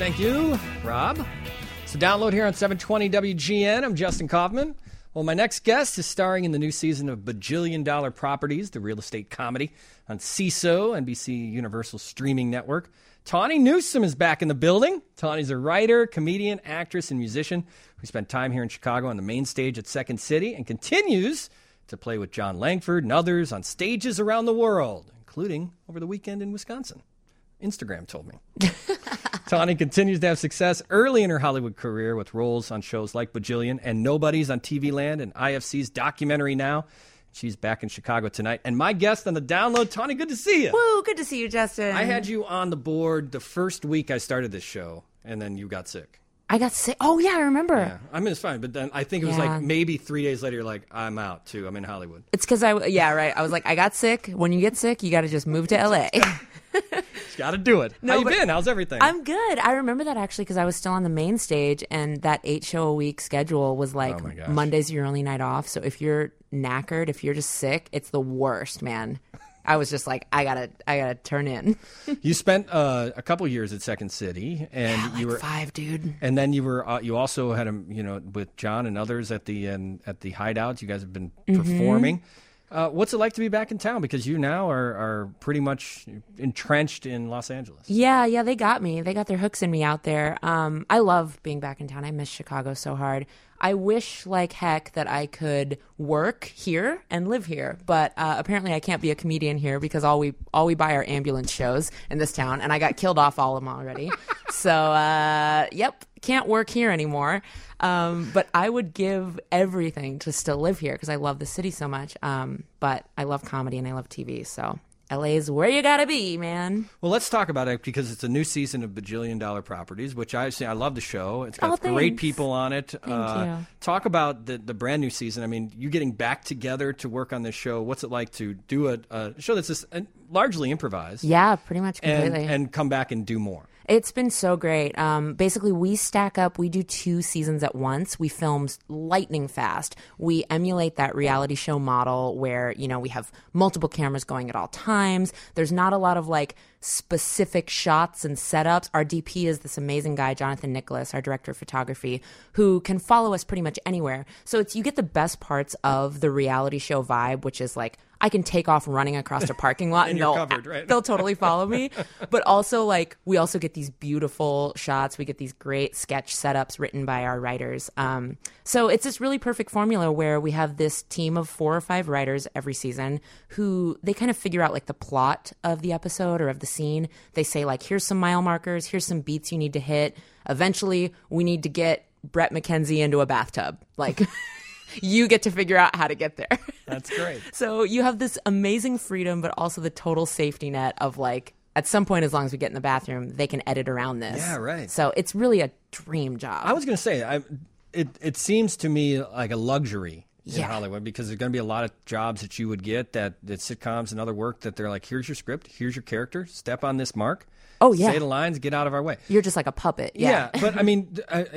Thank you, Rob. So download here on 720 WGN. I'm Justin Kaufman. Well, my next guest is starring in the new season of Bajillion Dollar Properties, the real estate comedy on CISO, NBC Universal Streaming Network. Tawny Newsome is back in the building. Tawny's a writer, comedian, actress, and musician who spent time here in Chicago on the main stage at Second City and continues to play with John Langford and others on stages around the world, including over the weekend in Wisconsin. Instagram told me. Tawny continues to have success early in her Hollywood career with roles on shows like Bajillion and Nobodies on TV Land and IFC's Documentary Now. She's back in Chicago tonight. And my guest on the download, Tawny, good to see you. Woo, good to see you, Justin. I had you on the board the first week I started this show, and then you got sick. I got sick. Oh, yeah, I remember. Yeah. I mean, it's fine, but then I think it was like maybe 3 days later, you're like, I'm out, too. I'm in Hollywood. It's because I was like, I got sick. When you get sick, you got to just move to L.A. Just got to do it. How you been? How's everything? I'm good. I remember that actually because I was still on the main stage, and that 8-show-a-week schedule was like Monday's your only night off. So if you're knackered, if you're just sick, it's the worst, man. I was just like, I gotta turn in. You spent a couple years at Second City, and you were 5, dude. And then you were you also had with John and others at the Hideouts. You guys have been performing. What's it like to be back in town? Because you now are pretty much entrenched in Los Angeles. Yeah, they got me. They got their hooks in me out there. I love being back in town. I miss Chicago so hard. I wish like heck that I could work here and live here, but apparently I can't be a comedian here because all we buy are ambulance shows in this town, and I got killed off all of them already. So, can't work here anymore. But I would give everything to still live here because I love the city so much. But I love comedy and I love TV, so LA is where you gotta be, man. Well, let's talk about it because it's a new season of Bajillion Dollar Properties, which I love the show. It's got great people on it. Thank you. Talk about the brand new season. I mean, you getting back together to work on this show. What's it like to do a show that's just largely improvised? Yeah, pretty much completely. And come back and do more. It's been so great. Basically, we stack up. We do 2 seasons at once. We film lightning fast. We emulate that reality show model where, we have multiple cameras going at all times. There's not a lot of specific shots and setups. Our DP is this amazing guy, Jonathan Nicholas, our director of photography, who can follow us pretty much anywhere. So you get the best parts of the reality show vibe, which is I can take off running across a parking lot and they'll totally follow me. But also we also get these beautiful shots. We get these great sketch setups written by our writers. So it's this really perfect formula where we have this team of 4 or 5 writers every season who they kind of figure out the plot of the episode or of the scene. They say here's some mile markers, here's some beats you need to hit. Eventually we need to get Brett McKenzie into a bathtub. You get to figure out how to get there. That's great. So you have this amazing freedom, but also the total safety net of at some point, as long as we get in the bathroom, they can edit around this. Yeah, right. So it's really a dream job. I was going to say, it seems to me like a luxury in Hollywood because there's going to be a lot of jobs that you would get that sitcoms and other work that they're like, here's your script, here's your character, step on this mark. Oh, yeah. Say the lines, get out of our way. You're just like a puppet. Yeah, but I mean,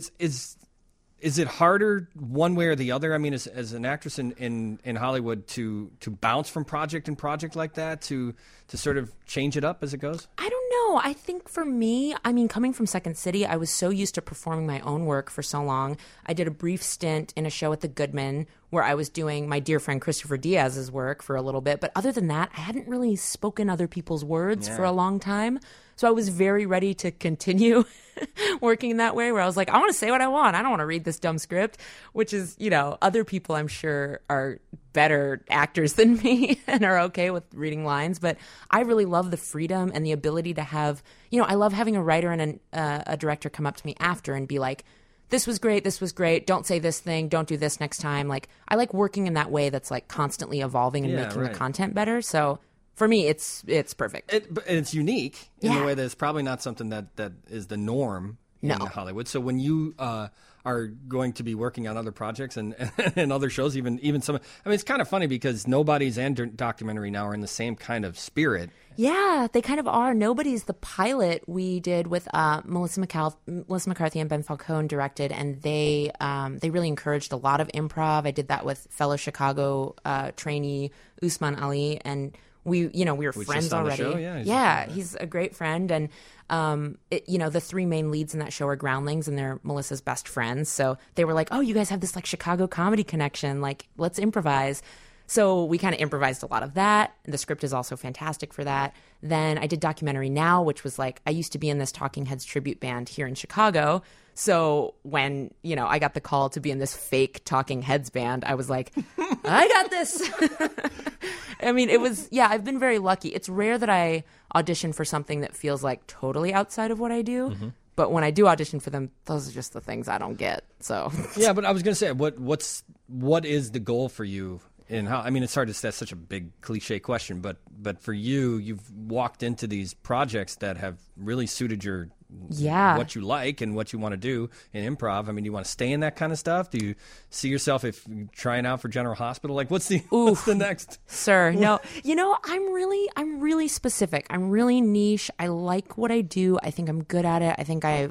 is it harder one way or the other? I mean, as an actress in Hollywood to bounce from project to project like that, to sort of change it up as it goes? I don't know. I think for me, coming from Second City, I was so used to performing my own work for so long. I did a brief stint in a show at the Goodman where I was doing my dear friend Christopher Diaz's work for a little bit. But other than that, I hadn't really spoken other people's words for a long time. So I was very ready to continue working in that way where I was like, I want to say what I want. I don't want to read this dumb script, which is, other people I'm sure are better actors than me and are okay with reading lines. But I really love the freedom and the ability to have, I love having a writer and a director come up to me after and be like, this was great. Don't say this thing. Don't do this next time. I like working in that way that's constantly evolving and making the content better. So for me, it's perfect. It's unique in the way that it's probably not something that is the norm in Hollywood. So when you are going to be working on other projects and other shows, even some, it's kind of funny because Nobodies and Documentary Now are in the same kind of spirit. Yeah, they kind of are. Nobody's the pilot we did with Melissa McCarthy and Ben Falcone directed, and they really encouraged a lot of improv. I did that with fellow Chicago trainee Usman Ali, and we were Was friends just on the already. show? Yeah, He's a great friend. And, the three main leads in that show are groundlings, and they're Melissa's best friends. So they were like, oh, you guys have this like Chicago comedy connection. Like, let's improvise. So we kind of improvised a lot of that. The script is also fantastic for that. Then I did Documentary Now, which was like, I used to be in this Talking Heads tribute band here in Chicago. So when, I got the call to be in this fake Talking Heads band, I was like, I got this. I mean, I've been very lucky. It's rare that I audition for something that feels like totally outside of what I do. Mm-hmm. But when I do audition for them, those are just the things I don't get. So yeah, but I was going to say, what is the goal for you? And how? I mean, it's hard to say. That's such a big cliche question, but for you, you've walked into these projects that have really suited your what you like and what you want to do in improv. I mean, do you want to stay in that kind of stuff? Do you see yourself trying out for General Hospital? Like, what's the next? Sir, no. I'm really specific. I'm really niche. I like what I do. I think I'm good at it. I think I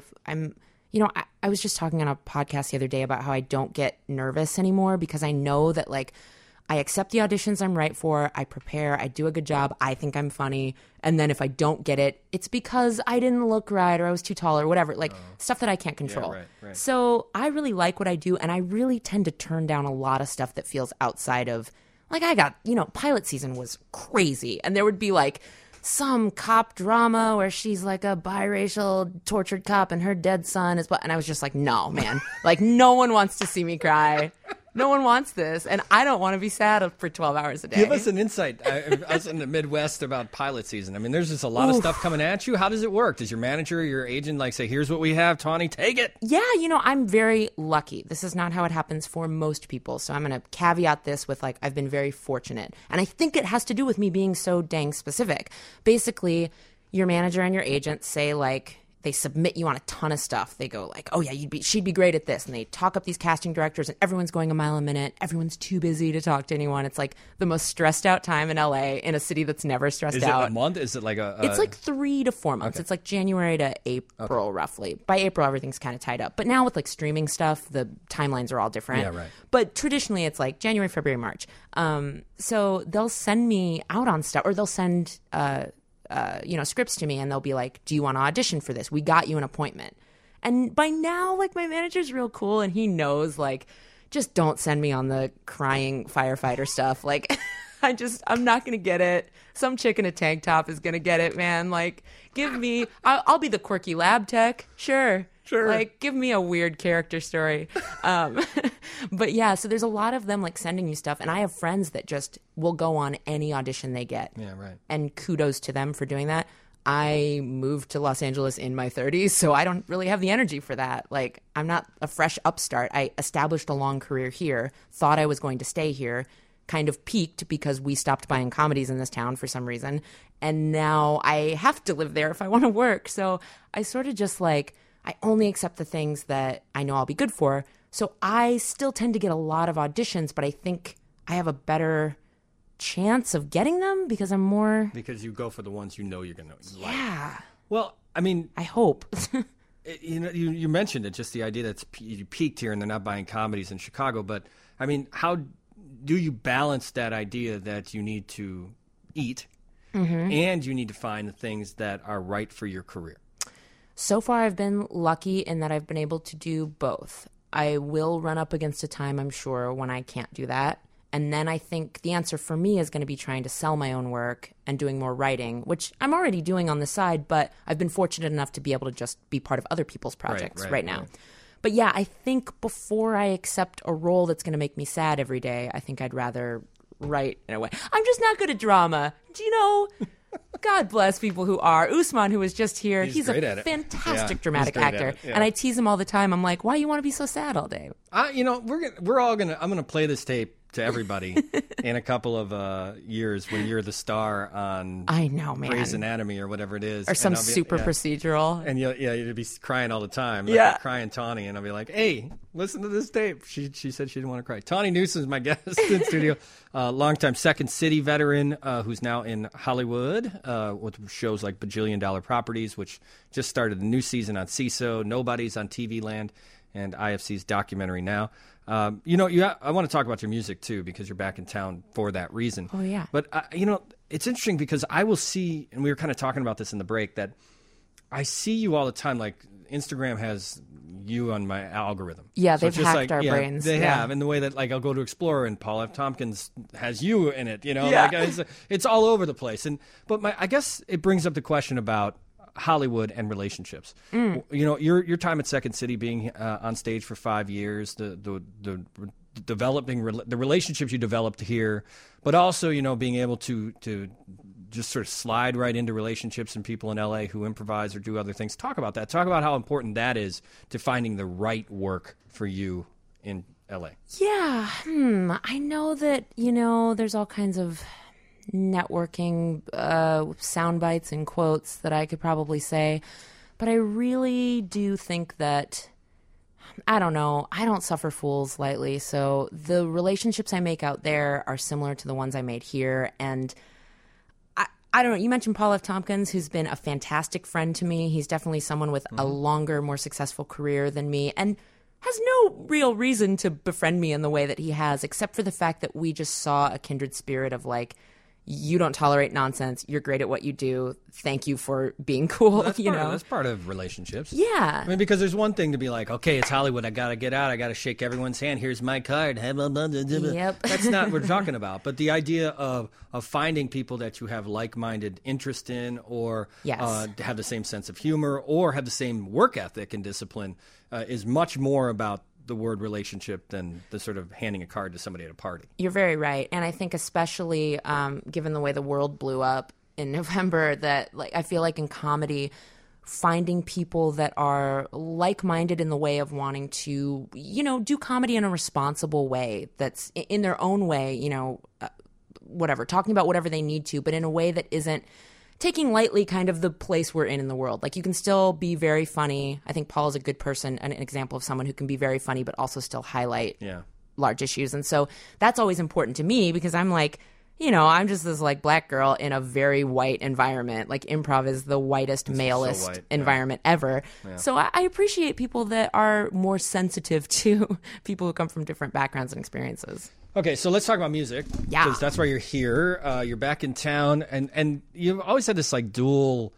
was just talking on a podcast the other day about how I don't get nervous anymore because I know that like I accept the auditions I'm right for. I prepare. I do a good job. I think I'm funny. And then if I don't get it, it's because I didn't look right or I was too tall or whatever, like stuff that I can't control. Yeah, right. So I really like what I do. And I really tend to turn down a lot of stuff that feels outside of, like I got, pilot season was crazy. And there would be like some cop drama where she's like a biracial tortured cop and her dead son is, and I was just like, no, man, like no one wants to see me cry. No one wants this, and I don't want to be sad for 12 hours a day. Give us an insight. Us in the Midwest about pilot season. I mean, there's just a lot of stuff coming at you. How does it work? Does your manager, your agent, like say, "Here's what we have, Tawny, take it"? Yeah, I'm very lucky. This is not how it happens for most people. So I'm going to caveat this with like I've been very fortunate, and I think it has to do with me being so dang specific. Basically, your manager and your agent say like, they submit you on a ton of stuff. They go like, oh yeah, she'd be great at this. And they talk up these casting directors and everyone's going a mile a minute. Everyone's too busy to talk to anyone. It's like the most stressed out time in LA in a city that's never stressed out. Is it a month? Is it like It's like 3 to 4 months. Okay. It's like January to April roughly. By April, everything's kind of tied up. But now with like streaming stuff, the timelines are all different. Yeah, right. But traditionally it's like January, February, March. So they'll send me out on stuff or they'll send scripts to me and they'll be like, do you want to audition for this? We got you an appointment. And by now, like my manager's real cool and he knows like, just don't send me on the crying firefighter stuff. Like I'm not going to get it. Some chick in a tank top is going to get it, man. Like I'll be the quirky lab tech. Sure. Like, give me a weird character story. But yeah, so there's a lot of them like sending you stuff. And I have friends that just will go on any audition they get. Yeah, right. And kudos to them for doing that. I moved to Los Angeles in my 30s, so I don't really have the energy for that. Like, I'm not a fresh upstart. I established a long career here, thought I was going to stay here, kind of peaked because we stopped buying comedies in this town for some reason. And now I have to live there if I want to work. So I sort of just like, I only accept the things that I know I'll be good for. So I still tend to get a lot of auditions, but I think I have a better chance of getting them because I'm more... Because you go for the ones you know you're going to like. Yeah. Well, I mean... I hope. You mentioned it, just the idea that you peaked here and they're not buying comedies in Chicago. But, I mean, how do you balance that idea that you need to eat and you need to find the things that are right for your career? So far, I've been lucky in that I've been able to do both. I will run up against a time, I'm sure, when I can't do that. And then I think the answer for me is going to be trying to sell my own work and doing more writing, which I'm already doing on the side, but I've been fortunate enough to be able to just be part of other people's projects right now. Right. But yeah, I think before I accept a role that's going to make me sad every day, I think I'd rather write in a way. I'm just not good at drama. Do you know... God bless people who are. Usman, who was just here, he's a fantastic dramatic actor. And I tease him all the time. I'm like, why do you want to be so sad all day? I'm going to play this tape to everybody in a couple of years when you're the star on I know, man. Grey's Anatomy or whatever it is. Or some super procedural. And you'd be crying all the time. Yeah. Like crying Tawny. And I'll be like, hey, listen to this tape. She said she didn't want to cry. Tawny Newsome is my guest in studio. Longtime Second City veteran who's now in Hollywood with shows like Bajillion Dollar Properties, which just started a new season on CISO, Nobody's on TV Land, and IFC's Documentary Now. I want to talk about your music, too, because you're back in town for that reason. Oh, yeah. But, it's interesting because I will see, and we were kind of talking about this in the break, that I see you all the time. Like Instagram has you on my algorithm. Yeah, So they've it's just hacked our brains. They Yeah. have, in the way that like I'll go to Explorer and Paul F. Tompkins has you in it. You know, Yeah. like it's all over the place. But I guess it brings up the question about Hollywood and relationships. You know, your time at Second City, being on stage for 5 years, the developing the relationships you developed here, but also, you know, being able to just sort of slide right into relationships and people in LA who improvise or do other things. Talk about that. Talk about how important that is to finding the right work for you in LA. Yeah. I know that, you know, there's all kinds of networking sound bites and quotes that I could probably say, but I really do think that, I don't know, I don't suffer fools lightly. So the relationships I make out there are similar to the ones I made here. And I don't know, you mentioned Paul F. Tompkins, who's been a fantastic friend to me. He's definitely someone with a longer, more successful career than me, and has no real reason to befriend me in the way that he has, except for the fact that we just saw a kindred spirit of like, you don't tolerate nonsense. You're great at what you do. Thank you for being cool. That's part of relationships. Yeah. I mean, because there's one thing to be like, okay, it's Hollywood. I got to get out. I got to shake everyone's hand. Here's my card. Yep. That's not what we're talking about. But the idea of finding people that you have like-minded interest in, or Yes. have the same sense of humor, or have the same work ethic and discipline is much more about the word relationship than the sort of handing a card to somebody at a party. You're very right. And I think especially given the way the world blew up in November, that like I feel like in comedy, finding people that are like-minded in the way of wanting to, you know, do comedy in a responsible way, that's in their own way, you know, whatever, talking about whatever they need to, but in a way that isn't taking lightly kind of the place we're in the world. Like, you can still be very funny. I think Paul is a good person, an example of someone who can be very funny, but also still highlight large issues. And so that's always important to me, because I'm like, you know, I'm just this like black girl in a very white environment. Like, improv is the whitest, malest environment ever. Yeah. So I appreciate people that are more sensitive to people who come from different backgrounds and experiences. Okay, so let's talk about music. Yeah. Because that's why you're here. You're back in town. And you've always had this like dual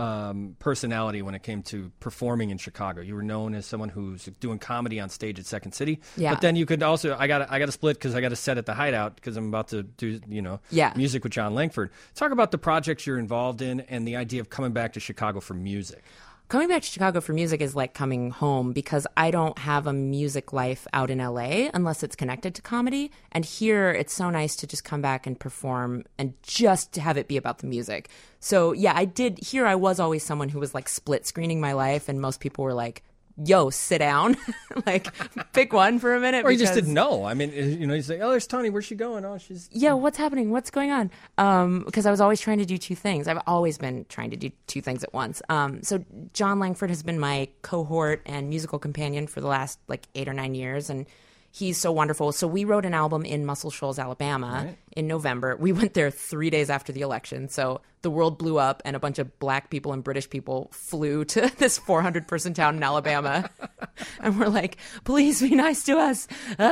personality when it came to performing in Chicago. You were known as someone who's doing comedy on stage at Second City. Yeah. But then you could also, I got to split because I got to set at the Hideout because I'm about to do, music with John Langford. Talk about the projects you're involved in and the idea of coming back to Chicago for music. Coming back to Chicago for music is like coming home, because I don't have a music life out in LA unless it's connected to comedy. And here it's so nice to just come back and perform and just to have it be about the music. So yeah, I was always someone who was like split screening my life, and most people were like, yo, sit down. Like, pick one for a minute. Or you just didn't know. I mean, you say, oh, there's Tony. Where's she going? Oh, she's... Yeah, what's happening? What's going on? Because I was always trying to do two things. I've always been trying to do two things at once. So John Langford has been my cohort and musical companion for the last, 8 or 9 years, and he's so wonderful. So we wrote an album in Muscle Shoals, Alabama in November. We went there 3 days after the election. So the world blew up and a bunch of black people and British people flew to this 400-person town in Alabama. And we're like, please be nice to us.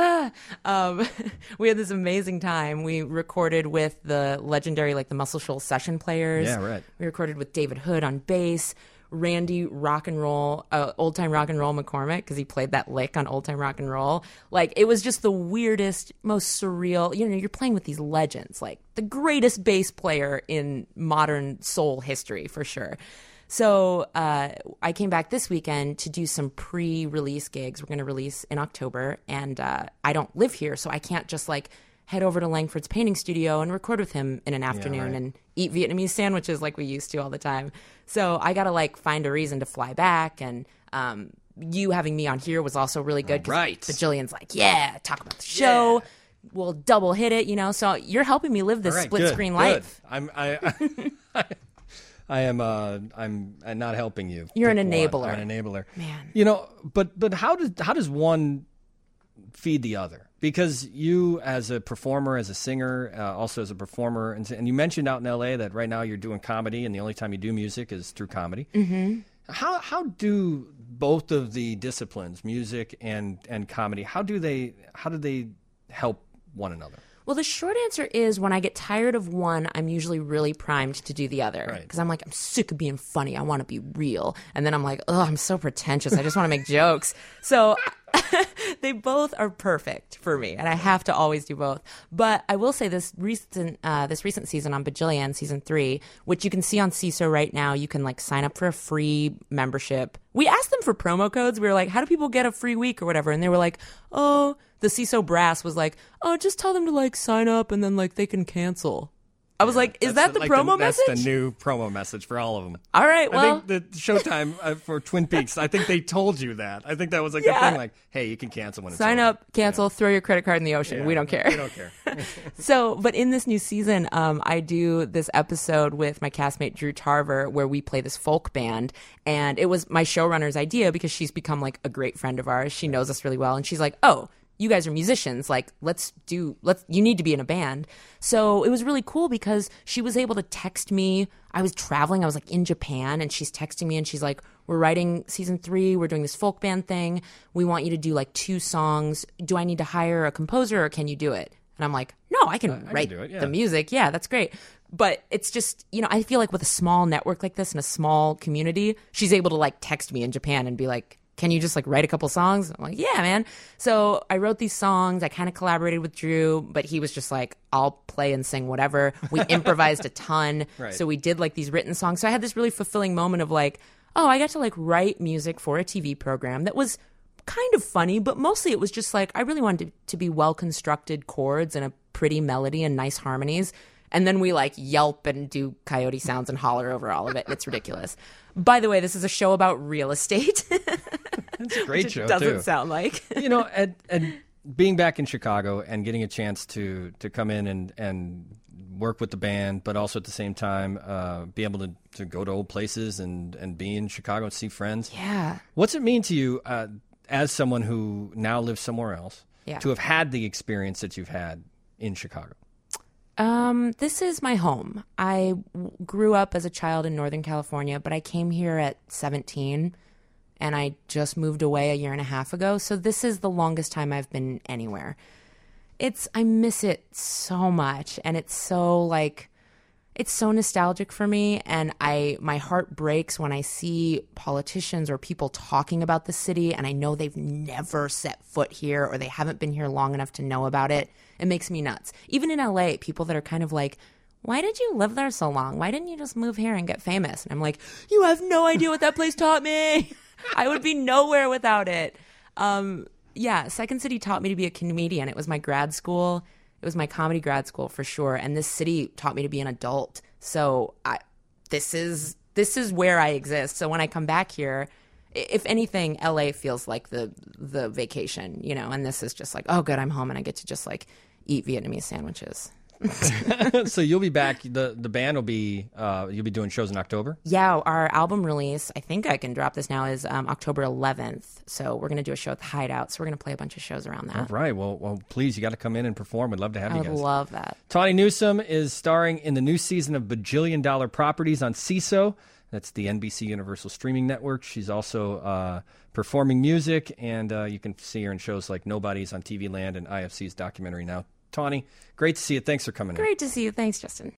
We had this amazing time. We recorded with the legendary, the Muscle Shoals session players. Yeah, right. We recorded with David Hood on bass. Randy Rock and Roll, Old Time Rock and Roll McCormick, because he played that lick on Old Time Rock and Roll. It was just the weirdest, most surreal. You're playing with these legends, the greatest bass player in modern soul history, for sure. So I came back this weekend to do some pre-release gigs. We're going to release in October, and I don't live here, so I can't just head over to Langford's painting studio and record with him in an afternoon and eat Vietnamese sandwiches like we used to all the time. So I got to find a reason to fly back. And you having me on here was also really good. Right. But Jillian's talk about the show. Yeah. We'll double hit it, So you're helping me live this split screen life. I'm not helping you. You're an enabler. I'm an enabler. Man. But how does one feed the other? Because you, as a performer, as a singer, also as a performer, and you mentioned out in LA that right now you're doing comedy, and the only time you do music is through comedy. Mm-hmm. How do both of the disciplines, music and comedy, how do they help one another? Well, the short answer is when I get tired of one, I'm usually really primed to do the other. Right. Because I'm like, I'm sick of being funny. I want to be real. And then I'm like, oh, I'm so pretentious. I just want to make jokes. So they both are perfect for me, and I have to always do both. But I will say this recent season on Bajillion, season 3, which you can see on CISO right now, you can like sign up for a free membership. We asked them for promo codes. We were like, how do people get a free week or whatever? And they were like, oh, the CISO brass was like, oh, just tell them to like sign up and then like they can cancel. I was like, is that the promo message? That's the new promo message for all of them. All right, well. I think the Showtime for Twin Peaks, I think they told you that. I think that was like a thing like, hey, you can cancel when it's Sign over. up, cancel, throw your credit card in the ocean. We don't care. We don't care. So, but in this new season, I do this episode with my castmate Drew Tarver where we play this folk band. And it was my showrunner's idea because she's become like a great friend of ours. She knows us really well. And she's like, oh, you guys are musicians. Like, you need to be in a band. So it was really cool because she was able to text me. I was traveling. I was like in Japan and she's texting me and she's like, we're writing season 3. We're doing this folk band thing. We want you to do like 2 songs. Do I need to hire a composer or can you do it? And I'm like, no, I can write the music. Yeah, that's great. But it's just, I feel like with a small network like this and a small community, she's able to like text me in Japan and be like, can you just like write a couple songs? I'm like, yeah, man. So I wrote these songs. I kind of collaborated with Drew, but he was just like, I'll play and sing whatever. We improvised a ton. Right. So we did like these written songs. So I had this really fulfilling moment of like, oh, I got to like write music for a TV program that was kind of funny, but mostly it was just like, I really wanted to be well-constructed chords and a pretty melody and nice harmonies. And then we like yelp and do coyote sounds and holler over all of it. It's ridiculous. By the way, this is a show about real estate. It's a great show, doesn't sound like. And being back in Chicago and getting a chance to come in and work with the band, but also at the same time be able to go to old places and be in Chicago and see friends. Yeah. What's it mean to you as someone who now lives somewhere else to have had the experience that you've had in Chicago? This is my home. I grew up as a child in Northern California, but I came here at 17 and I just moved away a year and a half ago. So this is the longest time I've been anywhere. I miss it so much. And it's so nostalgic for me. And my heart breaks when I see politicians or people talking about the city and I know they've never set foot here or they haven't been here long enough to know about it. It makes me nuts. Even in LA, people that are kind of like, why did you live there so long? Why didn't you just move here and get famous? And I'm like, you have no idea what that place taught me. I would be nowhere without it. Second City taught me to be a comedian. It was my grad school. It was my comedy grad school for sure. And this city taught me to be an adult. So this is where I exist. So when I come back here, if anything, LA feels like the vacation, and this is just like, oh, good, I'm home and I get to just like eat Vietnamese sandwiches. So you'll be back. The band will be you'll be doing shows in October? Yeah, our album release, I think I can drop this now, is October 11th. So we're going to do a show at the Hideout. So we're going to play a bunch of shows around that. All right. Well, please, you got to come in and perform. We'd love to have you guys. I would love that. Tawny Newsome is starring in the new season of Bajillion Dollar Properties on CISO. That's the NBC Universal Streaming Network. She's also performing music, and you can see her in shows like Nobody's on TV Land and IFC's documentary Now. Tawny, great to see you. Thanks for coming in. Great to see you. Thanks, Justin.